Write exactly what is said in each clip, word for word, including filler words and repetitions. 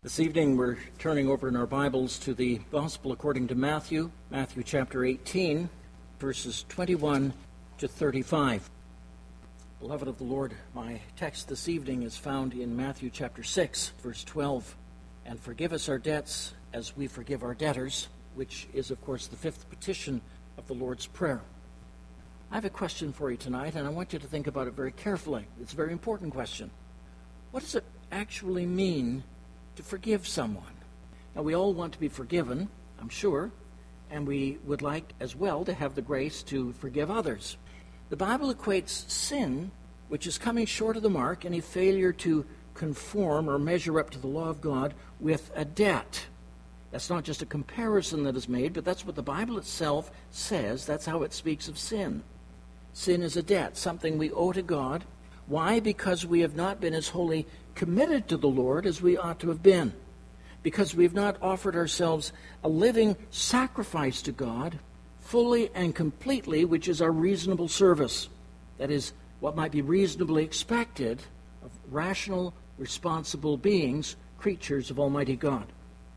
This evening we're turning over in our Bibles to the Gospel according to Matthew, Matthew chapter eighteen, verses twenty-one to thirty-five. Beloved of the Lord, my text this evening is found in Matthew chapter six, verse twelve. And forgive us our debts as we forgive our debtors, which is, of course, the fifth petition of the Lord's Prayer. I have a question for you tonight, and I want you to think about it very carefully. It's a very important question. What does it actually mean to forgive someone? Now, we all want to be forgiven, I'm sure, and we would like as well to have the grace to forgive others. The Bible equates sin, which is coming short of the mark, any failure to conform or measure up to the law of God, with a debt. That's not just a comparison that is made, but that's what the Bible itself says. That's how it speaks of sin. Sin is a debt, something we owe to God. Why? Because we have not been as wholly committed to the Lord as we ought to have been. Because we have not offered ourselves a living sacrifice to God, fully and completely, which is our reasonable service. That is what might be reasonably expected of rational, responsible beings, creatures of Almighty God.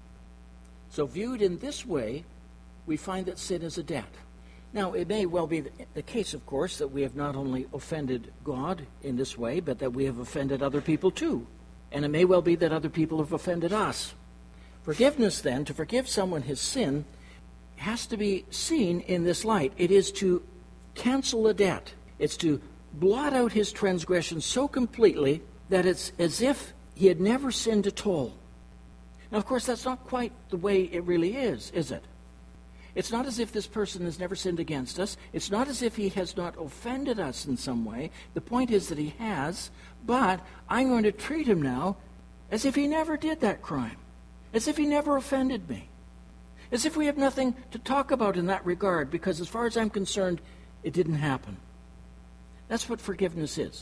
So viewed in this way, we find that sin is a debt. Now, it may well be the case, of course, that we have not only offended God in this way, but that we have offended other people too. And it may well be that other people have offended us. Forgiveness, then, to forgive someone his sin, has to be seen in this light. It is to cancel a debt. It's to blot out his transgression so completely that it's as if he had never sinned at all. Now, of course, that's not quite the way it really is, is it? It's not as if this person has never sinned against us. It's not as if he has not offended us in some way. The point is that he has, but I'm going to treat him now as if he never did that crime, as if he never offended me, as if we have nothing to talk about in that regard, because as far as I'm concerned, it didn't happen. That's what forgiveness is.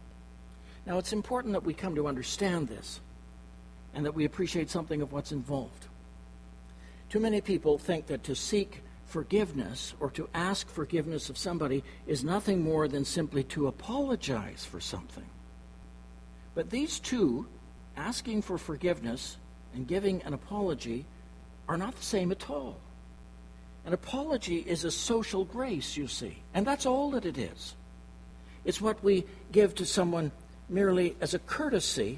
Now, it's important that we come to understand this and that we appreciate something of what's involved. Too many people think that to seek forgiveness or to ask forgiveness of somebody is nothing more than simply to apologize for something. But these two, asking for forgiveness and giving an apology, are not the same at all. An apology is a social grace, you see, and that's all that it is. It's what we give to someone merely as a courtesy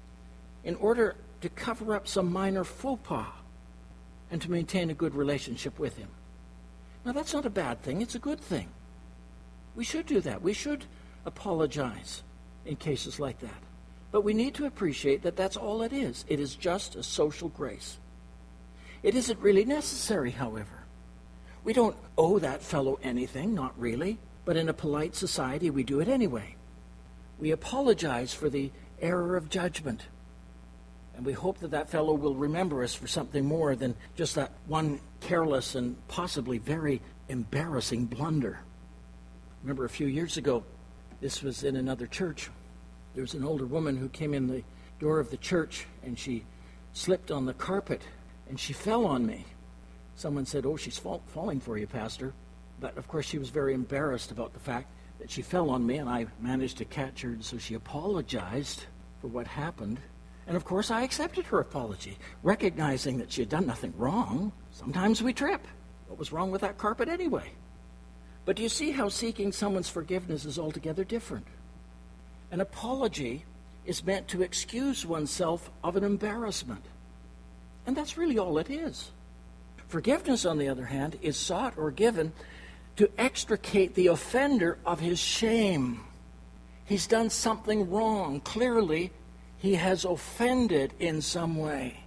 in order to cover up some minor faux pas and to maintain a good relationship with him. Now, that's not a bad thing. It's a good thing. We should do that. We should apologize in cases like that. But we need to appreciate that that's all it is. It is just a social grace. It isn't really necessary, however. We don't owe that fellow anything, not really, but in a polite society we do it anyway. We apologize for the error of judgment. And we hope that that fellow will remember us for something more than just that one careless and possibly very embarrassing blunder. Remember a few years ago, this was in another church. There was an older woman who came in the door of the church and she slipped on the carpet and she fell on me. Someone said, "Oh, she's fall- falling for you, Pastor." But of course she was very embarrassed about the fact that she fell on me, and I managed to catch her, so she apologized for what happened. And of course, I accepted her apology, recognizing that she had done nothing wrong. Sometimes we trip. What was wrong with that carpet anyway? But do you see how seeking someone's forgiveness is altogether different? An apology is meant to excuse oneself of an embarrassment. And that's really all it is. Forgiveness, on the other hand, is sought or given to extricate the offender of his shame. He's done something wrong. Clearly, he has offended in some way.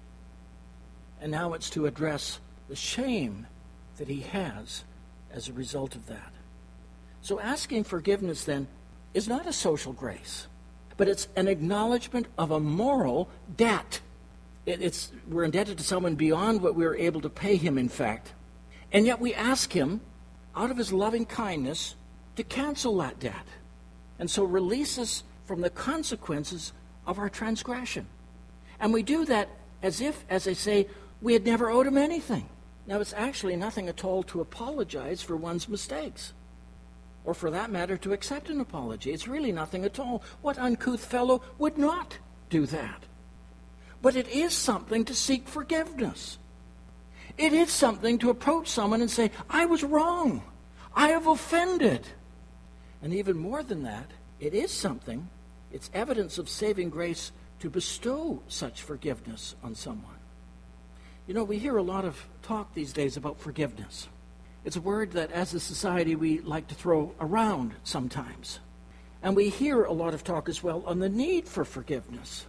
And now it's to address the shame that he has as a result of that. So asking forgiveness, then, is not a social grace, but it's an acknowledgement of a moral debt. It, it's we're indebted to someone beyond what we're able to pay him, in fact. And yet we ask him, out of his loving kindness, to cancel that debt, and so release us from the consequences of our transgression. And we do that as if, as I say, we had never owed him anything. Now, it's actually nothing at all to apologize for one's mistakes, or for that matter, to accept an apology. It's really nothing at all. What uncouth fellow would not do that? But it is something to seek forgiveness. It is something to approach someone and say, I was wrong. I have offended. And even more than that, it is something, it's evidence of saving grace to bestow such forgiveness on someone. You know, we hear a lot of talk these days about forgiveness. It's a word that as a society we like to throw around sometimes. And we hear a lot of talk as well on the need for forgiveness.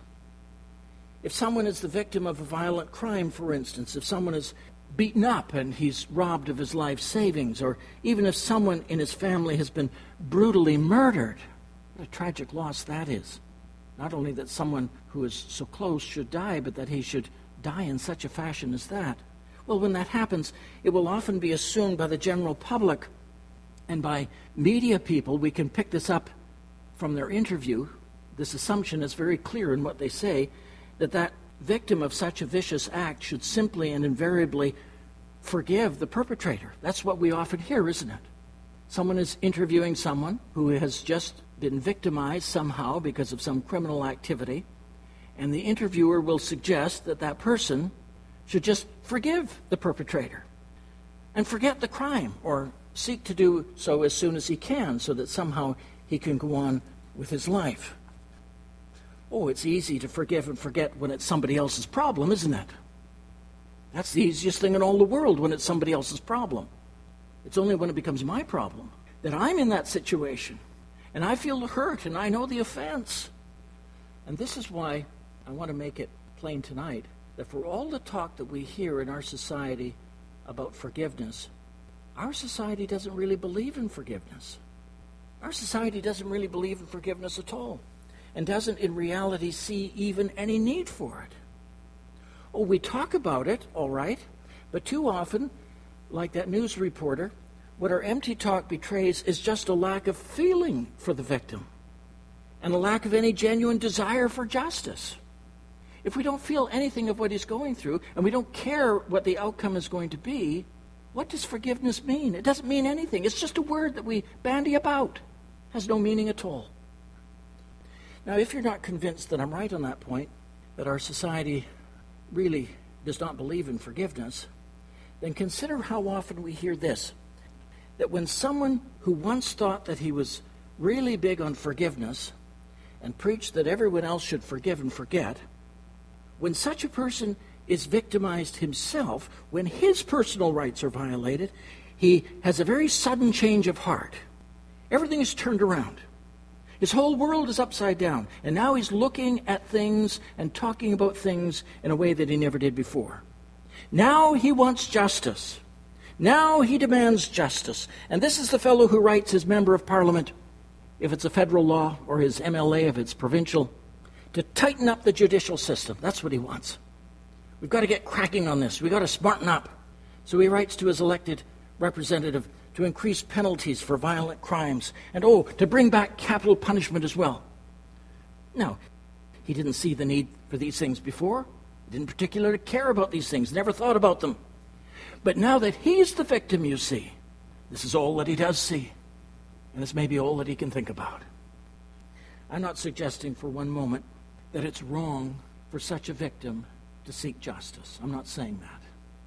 If someone is the victim of a violent crime, for instance, if someone is beaten up and he's robbed of his life savings, or even if someone in his family has been brutally murdered, what a tragic loss that is. Not only that someone who is so close should die, but that he should die in such a fashion as that. Well, when that happens, it will often be assumed by the general public and by media people. We can pick this up from their interview. This assumption is very clear in what they say, that that victim of such a vicious act should simply and invariably forgive the perpetrator. That's what we often hear, isn't it? Someone is interviewing someone who has just been victimized somehow because of some criminal activity, and the interviewer will suggest that that person should just forgive the perpetrator and forget the crime, or seek to do so as soon as he can, so that somehow he can go on with his life. Oh, it's easy to forgive and forget when it's somebody else's problem, isn't it? That's the easiest thing in all the world, when it's somebody else's problem. It's only when it becomes my problem that I'm in that situation, and I feel the hurt, and I know the offense. And this is why I want to make it plain tonight that for all the talk that we hear in our society about forgiveness, our society doesn't really believe in forgiveness. Our society doesn't really believe in forgiveness at all, and doesn't in reality see even any need for it. Oh, we talk about it, all right, but too often, like that news reporter, what our empty talk betrays is just a lack of feeling for the victim and a lack of any genuine desire for justice. If we don't feel anything of what he's going through, and we don't care what the outcome is going to be, what does forgiveness mean? It doesn't mean anything. It's just a word that we bandy about. It has no meaning at all. Now, if you're not convinced that I'm right on that point, that our society really does not believe in forgiveness, then consider how often we hear this, that when someone who once thought that he was really big on forgiveness and preached that everyone else should forgive and forget, when such a person is victimized himself, when his personal rights are violated, he has a very sudden change of heart. Everything is turned around. His whole world is upside down, and now he's looking at things and talking about things in a way that he never did before. Now he wants justice. Now he demands justice. And this is the fellow who writes his member of parliament, if it's a federal law, or his M L A if it's provincial, to tighten up the judicial system. That's what he wants. We've got to get cracking on this. We've got to smarten up. So he writes to his elected representative to increase penalties for violent crimes, and oh, to bring back capital punishment as well. Now, he didn't see the need for these things before. He didn't particularly care about these things, never thought about them. But now that he's the victim, you see, this is all that he does see, and it's maybe all that he can think about. I'm not suggesting for one moment that it's wrong for such a victim to seek justice. I'm not saying that.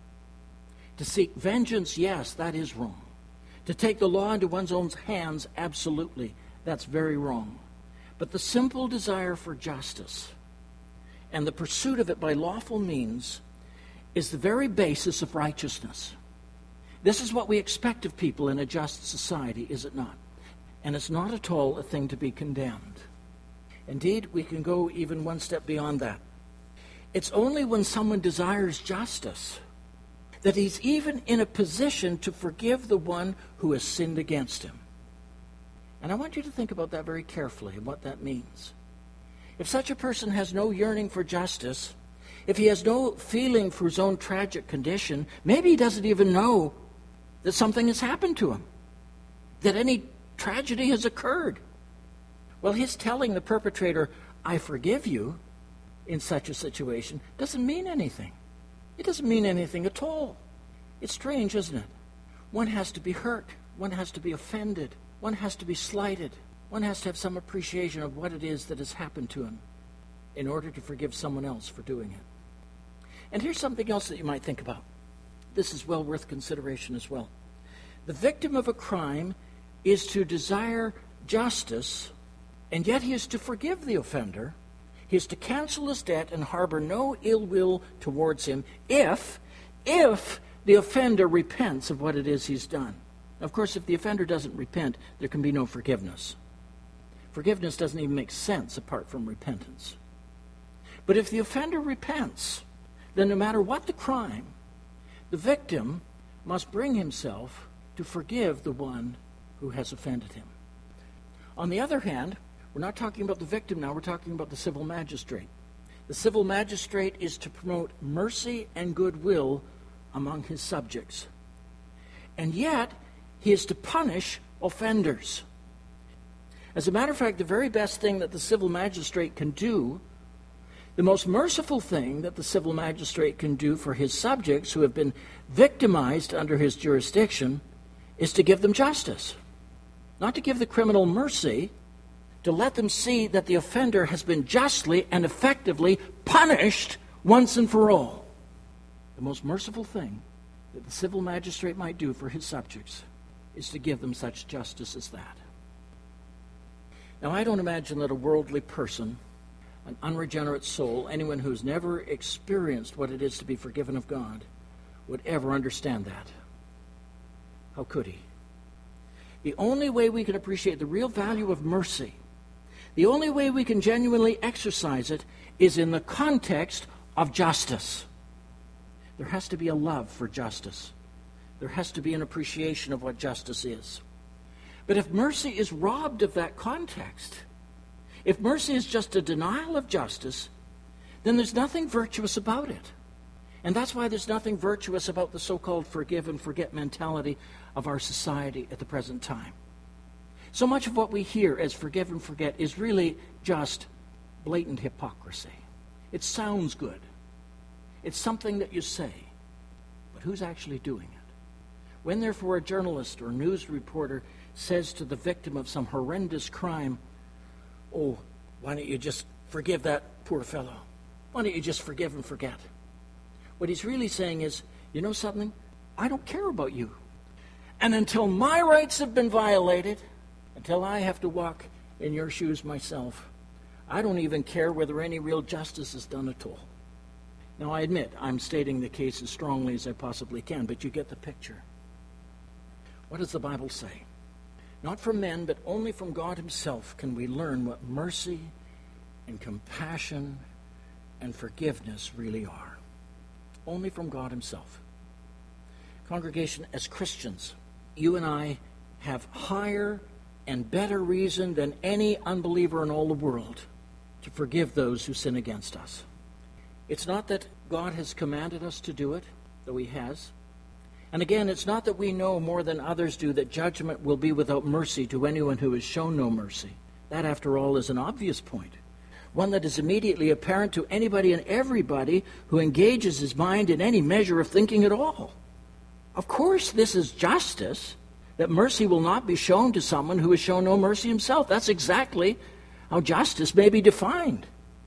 To seek vengeance, yes, that is wrong. To take the law into one's own hands, absolutely, that's very wrong. But the simple desire for justice and the pursuit of it by lawful means is the very basis of righteousness. This is what we expect of people in a just society, is it not? And it's not at all a thing to be condemned. Indeed, we can go even one step beyond that. It's only when someone desires justice that he's even in a position to forgive the one who has sinned against him. And I want you to think about that very carefully and what that means. If such a person has no yearning for justice, if he has no feeling for his own tragic condition, maybe he doesn't even know that something has happened to him, that any tragedy has occurred. Well, his telling the perpetrator, I forgive you, in such a situation, doesn't mean anything. It doesn't mean anything at all. It's strange, isn't it? One has to be hurt. One has to be offended. One has to be slighted. One has to have some appreciation of what it is that has happened to him. in order to forgive someone else for doing it. And here's something else that you might think about. This is well worth consideration as well. The victim of a crime is to desire justice, and yet he is to forgive the offender. He is to cancel his debt and harbor no ill will towards him if, if the offender repents of what it is he's done. Of course, if the offender doesn't repent, there can be no forgiveness. Forgiveness doesn't even make sense apart from repentance. But if the offender repents, then no matter what the crime, the victim must bring himself to forgive the one who has offended him. On the other hand, we're not talking about the victim now, we're talking about the civil magistrate. The civil magistrate is to promote mercy and goodwill among his subjects. And yet, he is to punish offenders. As a matter of fact, the very best thing that the civil magistrate can do, the most merciful thing that the civil magistrate can do for his subjects who have been victimized under his jurisdiction, is to give them justice. Not to give the criminal mercy, to let them see that the offender has been justly and effectively punished once and for all. The most merciful thing that the civil magistrate might do for his subjects is to give them such justice as that. Now, I don't imagine that a worldly person, an unregenerate soul, anyone who's never experienced what it is to be forgiven of God, would ever understand that. How could he? The only way we can appreciate the real value of mercy, the only way we can genuinely exercise it, is in the context of justice. There has to be a love for justice. There has to be an appreciation of what justice is. But if mercy is robbed of that context, if mercy is just a denial of justice, then there's nothing virtuous about it. And that's why there's nothing virtuous about the so-called forgive and forget mentality of our society at the present time. So much of what we hear as forgive and forget is really just blatant hypocrisy. It sounds good. It's something that you say, but who's actually doing it? When, therefore, a journalist or news reporter says to the victim of some horrendous crime, "Oh, why don't you just forgive that poor fellow? Why don't you just forgive and forget?" What he's really saying is, you know something? I don't care about you. And until my rights have been violated, until I have to walk in your shoes myself, I don't even care whether any real justice is done at all. Now, I admit, I'm stating the case as strongly as I possibly can, but you get the picture. What does the Bible say? Not from men, but only from God himself can we learn what mercy and compassion and forgiveness really are. Only from God himself. Congregation, as Christians, you and I have higher and better reason than any unbeliever in all the world to forgive those who sin against us. It's not that God has commanded us to do it, though he has. And again, it's not that we know more than others do that judgment will be without mercy to anyone who has shown no mercy. That, after all, is an obvious point. One that is immediately apparent to anybody and everybody who engages his mind in any measure of thinking at all. Of course, this is justice, that mercy will not be shown to someone who has shown no mercy himself. That's exactly how justice may be defined.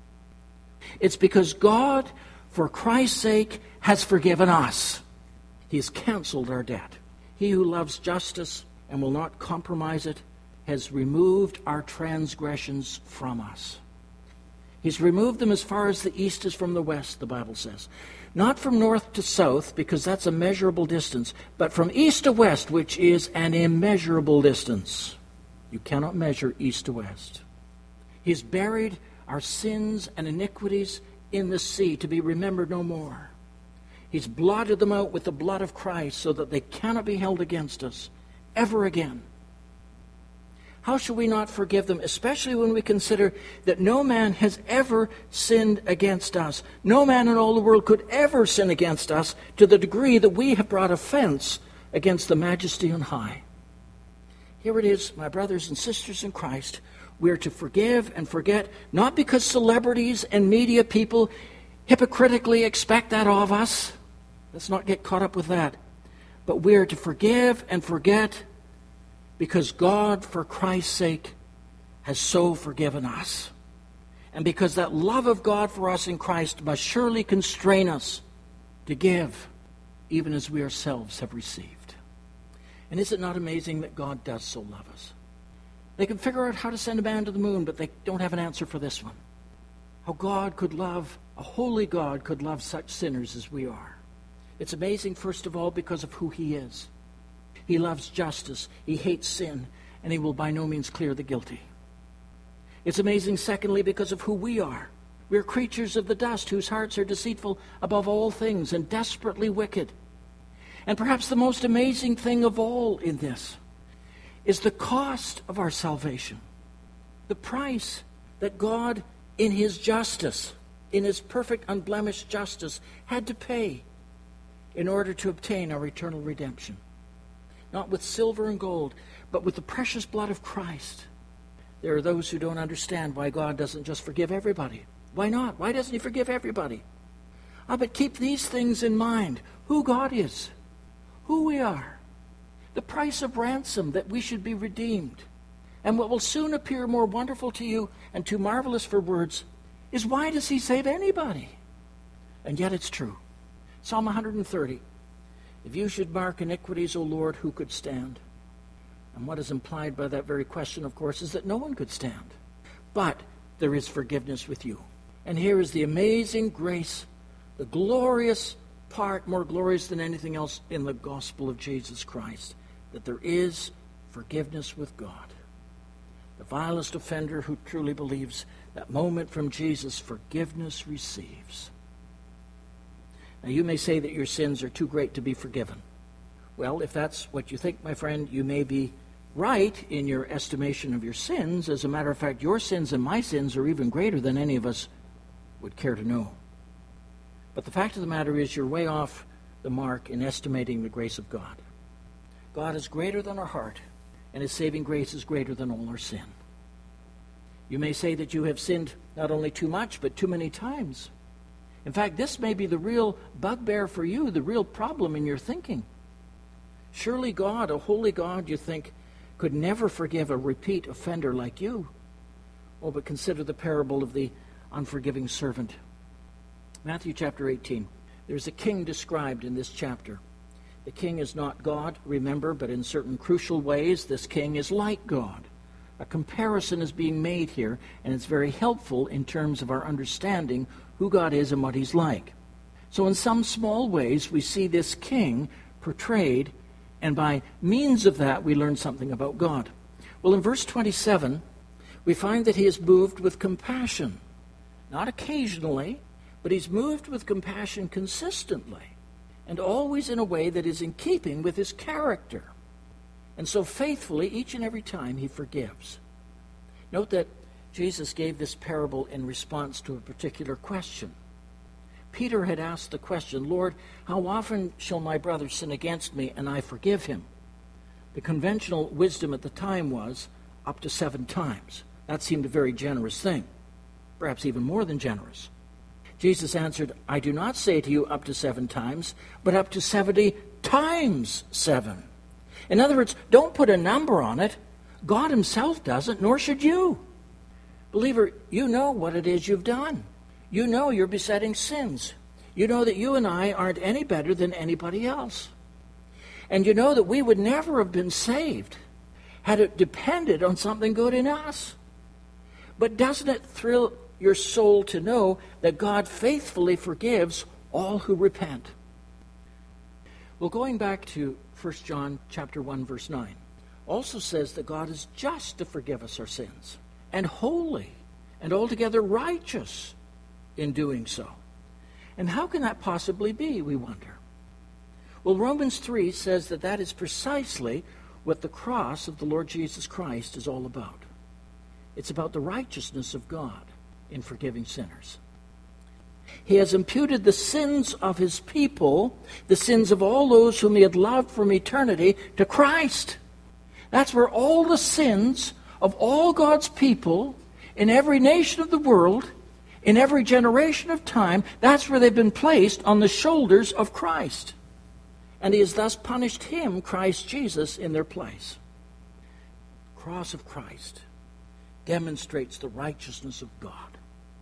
It's because God, for Christ's sake, has forgiven us. He has canceled our debt. He who loves justice and will not compromise it has removed our transgressions from us. He's removed them as far as the east is from the west, the Bible says. Not from north to south, because that's a measurable distance, but from east to west, which is an immeasurable distance. You cannot measure east to west. He's buried our sins and iniquities in the sea to be remembered no more. He's blotted them out with the blood of Christ so that they cannot be held against us ever again. How shall we not forgive them, especially when we consider that no man has ever sinned against us? No man in all the world could ever sin against us to the degree that we have brought offense against the Majesty on high. Here it is, my brothers and sisters in Christ. We are to forgive and forget, not because celebrities and media people hypocritically expect that of us. Let's not get caught up with that. But we are to forgive and forget because God, for Christ's sake, has so forgiven us. And because that love of God for us in Christ must surely constrain us to give, even as we ourselves have received. And is it not amazing that God does so love us? They can figure out how to send a man to the moon, but they don't have an answer for this one. How God could love, a holy God could love such sinners as we are. It's amazing, first of all, because of who he is. He loves justice, he hates sin, and he will by no means clear the guilty. It's amazing, secondly, because of who we are. We're creatures of the dust whose hearts are deceitful above all things and desperately wicked. And perhaps the most amazing thing of all in this is the cost of our salvation. The price that God, in his justice, in his perfect, unblemished justice, had to pay in order to obtain our eternal redemption. Not with silver and gold, but with the precious blood of Christ. There are those who don't understand why God doesn't just forgive everybody. Why not? Why doesn't he forgive everybody? Ah, but keep these things in mind. Who God is, who we are, the price of ransom that we should be redeemed. And what will soon appear more wonderful to you and too marvelous for words is, why does he save anybody? And yet it's true. Psalm one hundred thirty. If you should mark iniquities, O Lord, who could stand? And what is implied by that very question, of course, is that no one could stand. But there is forgiveness with you. And here is the amazing grace, the glorious part, more glorious than anything else in the gospel of Jesus Christ, that there is forgiveness with God. The vilest offender who truly believes, that moment from Jesus, forgiveness receives. Now, you may say that your sins are too great to be forgiven. Well, if that's what you think, my friend, you may be right in your estimation of your sins. As a matter of fact, your sins and my sins are even greater than any of us would care to know. But the fact of the matter is, you're way off the mark in estimating the grace of God. God is greater than our heart, and his saving grace is greater than all our sin. You may say that you have sinned not only too much, but too many times. In fact, this may be the real bugbear for you, the real problem in your thinking. Surely God, a holy God, you think, could never forgive a repeat offender like you. Oh, but consider the parable of the unforgiving servant. Matthew chapter eighteen. There's a king described in this chapter. The king is not God, remember, but in certain crucial ways, this king is like God. A comparison is being made here, and it's very helpful in terms of our understanding who God is and what he's like. So in some small ways, we see this king portrayed, and by means of that, we learn something about God. Well, in verse twenty-seven, we find that he is moved with compassion. Not occasionally, but he's moved with compassion consistently, and always in a way that is in keeping with his character. And so faithfully, each and every time, he forgives. Note that Jesus gave this parable in response to a particular question. Peter had asked the question, Lord, how often shall my brother sin against me and I forgive him? The conventional wisdom at the time was up to seven times. That seemed a very generous thing, perhaps even more than generous. Jesus answered, I do not say to you up to seven times, but up to seventy times seven. In other words, don't put a number on it. God himself doesn't, nor should you. Believer, you know what it is you've done. You know you're besetting sins. You know that you and I aren't any better than anybody else. And you know that we would never have been saved had it depended on something good in us. But doesn't it thrill your soul to know that God faithfully forgives all who repent? Well, going back to First John chapter one, verse nine, also says that God is just to forgive us our sins, and holy, and altogether righteous in doing so. And how can that possibly be, we wonder? Well, Romans three says that that is precisely what the cross of the Lord Jesus Christ is all about. It's about the righteousness of God in forgiving sinners. He has imputed the sins of his people, the sins of all those whom he had loved from eternity, to Christ. That's where all the sins of all God's people in every nation of the world, in every generation of time, that's where they've been placed on the shoulders of Christ. And he has thus punished him, Christ Jesus, in their place. The cross of Christ demonstrates the righteousness of God.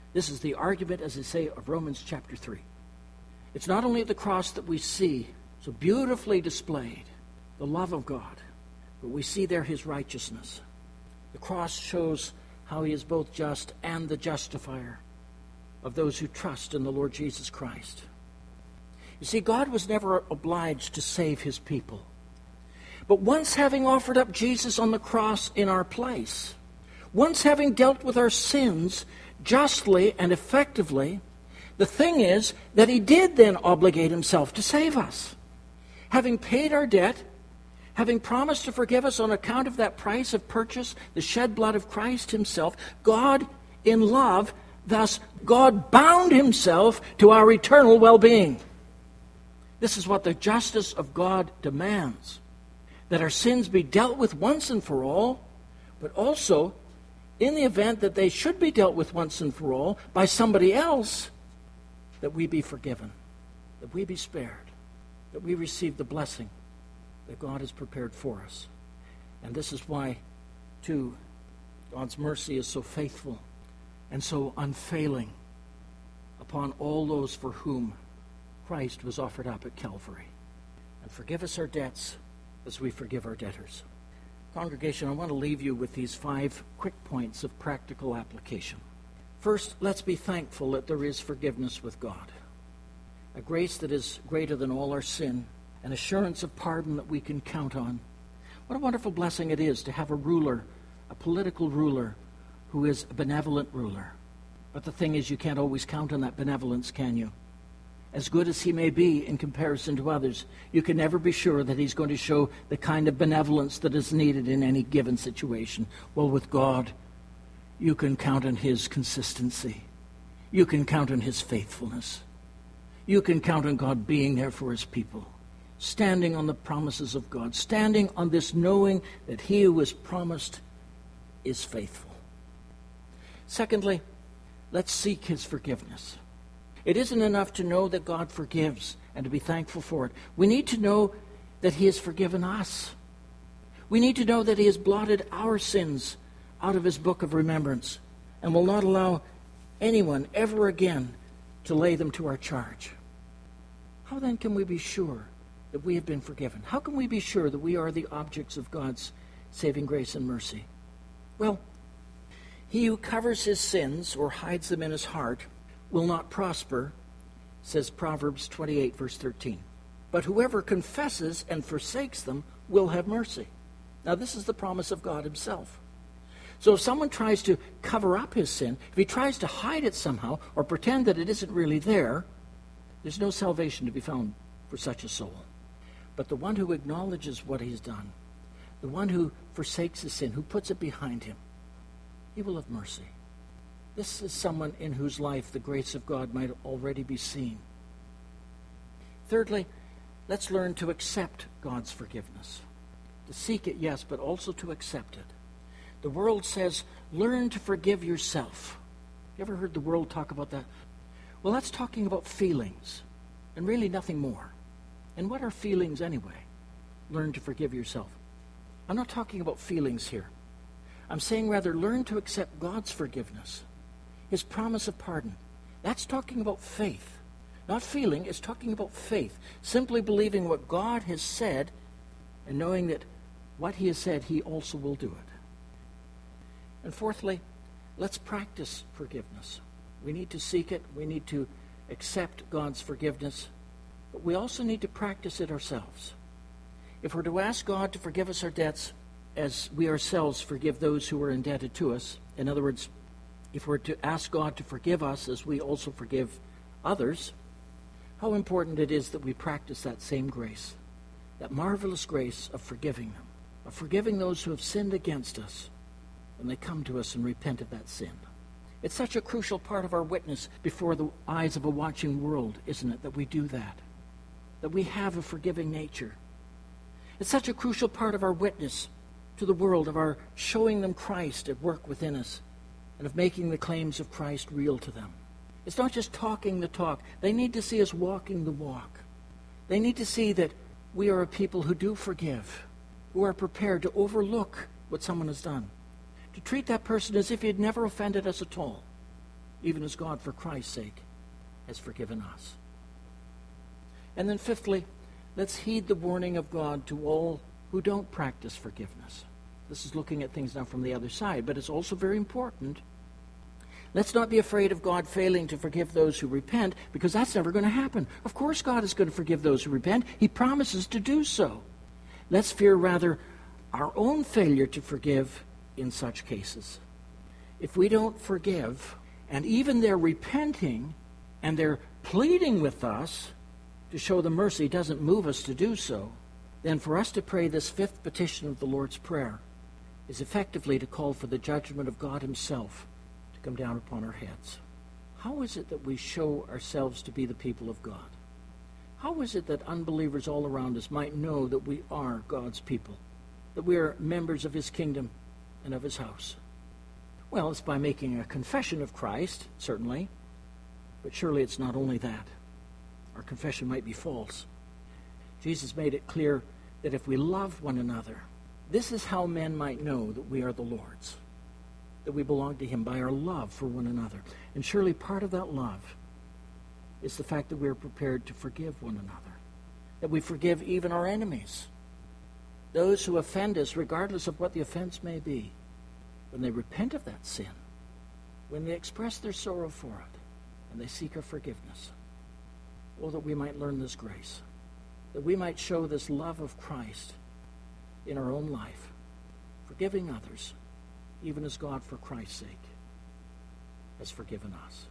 This is the argument, as I say, of Romans chapter three. It's not only at the cross that we see so beautifully displayed the love of God, but we see there his righteousness. The cross shows how he is both just and the justifier of those who trust in the Lord Jesus Christ. You see, God was never obliged to save his people. But once having offered up Jesus on the cross in our place, once having dealt with our sins justly and effectively, the thing is that he did then obligate himself to save us. Having paid our debt, having promised to forgive us on account of that price of purchase, the shed blood of Christ himself, God in love, thus God bound himself to our eternal well-being. This is what the justice of God demands, that our sins be dealt with once and for all, but also, in the event that they should be dealt with once and for all by somebody else, that we be forgiven, that we be spared, that we receive the blessing that God has prepared for us. And this is why, too, God's mercy is so faithful and so unfailing upon all those for whom Christ was offered up at Calvary. And forgive us our debts as we forgive our debtors. Congregation, I want to leave you with these five quick points of practical application. First, let's be thankful that there is forgiveness with God, a grace that is greater than all our sin, an assurance of pardon that we can count on. What a wonderful blessing it is to have a ruler, a political ruler, who is a benevolent ruler. But the thing is, you can't always count on that benevolence, can you? As good as he may be in comparison to others, you can never be sure that he's going to show the kind of benevolence that is needed in any given situation. Well, with God, you can count on his consistency. You can count on his faithfulness. You can count on God being there for his people, standing on the promises of God, standing on this knowing that he who is promised is faithful. Secondly, let's seek his forgiveness. It isn't enough to know that God forgives and to be thankful for it. We need to know that he has forgiven us. We need to know that he has blotted our sins out of his book of remembrance and will not allow anyone ever again to lay them to our charge. How then can we be sure that we have been forgiven? How can we be sure that we are the objects of God's saving grace and mercy? Well, he who covers his sins or hides them in his heart will not prosper, says Proverbs twenty-eight, verse thirteen. But whoever confesses and forsakes them will have mercy. Now, this is the promise of God himself. So if someone tries to cover up his sin, if he tries to hide it somehow or pretend that it isn't really there, there's no salvation to be found for such a soul. But the one who acknowledges what he's done, the one who forsakes his sin, who puts it behind him, he will have mercy. This is someone in whose life the grace of God might already be seen. Thirdly, let's learn to accept God's forgiveness. To seek it, yes, but also to accept it. The world says, learn to forgive yourself. You ever heard the world talk about that? Well, that's talking about feelings, and really nothing more. And what are feelings anyway? Learn to forgive yourself. I'm not talking about feelings here. I'm saying rather, learn to accept God's forgiveness, his promise of pardon. That's talking about faith. Not feeling, it's talking about faith. Simply believing what God has said and knowing that what he has said, he also will do it. And fourthly, let's practice forgiveness. We need to seek it. We need to accept God's forgiveness. But we also need to practice it ourselves. If we're to ask God to forgive us our debts as we ourselves forgive those who are indebted to us, in other words, if we're to ask God to forgive us as we also forgive others, how important it is that we practice that same grace, that marvelous grace of forgiving them, of forgiving those who have sinned against us when they come to us and repent of that sin. It's such a crucial part of our witness before the eyes of a watching world, isn't it, that we do that, that we have a forgiving nature. It's such a crucial part of our witness to the world, of our showing them Christ at work within us, and of making the claims of Christ real to them. It's not just talking the talk. They need to see us walking the walk. They need to see that we are a people who do forgive, who are prepared to overlook what someone has done, to treat that person as if he had never offended us at all, even as God, for Christ's sake, has forgiven us. And then fifthly, let's heed the warning of God to all who don't practice forgiveness. This is looking at things now from the other side, but it's also very important. Let's not be afraid of God failing to forgive those who repent, because that's never going to happen. Of course God is going to forgive those who repent. He promises to do so. Let's fear rather our own failure to forgive in such cases. If we don't forgive, and even they're repenting, and they're pleading with us to show the mercy doesn't move us to do so, then for us to pray this fifth petition of the Lord's Prayer is effectively to call for the judgment of God himself to come down upon our heads. How is it that we show ourselves to be the people of God? How is it that unbelievers all around us might know that we are God's people, that we are members of his kingdom and of his house? Well, it's by making a confession of Christ, certainly, but surely it's not only that. Our confession might be false. Jesus made it clear that if we love one another, this is how men might know that we are the Lord's, that we belong to him by our love for one another. And surely part of that love is the fact that we are prepared to forgive one another, that we forgive even our enemies, those who offend us, regardless of what the offense may be, when they repent of that sin, when they express their sorrow for it, and they seek our forgiveness. Oh, that we might learn this grace, that we might show this love of Christ in our own life, forgiving others, even as God, for Christ's sake, has forgiven us.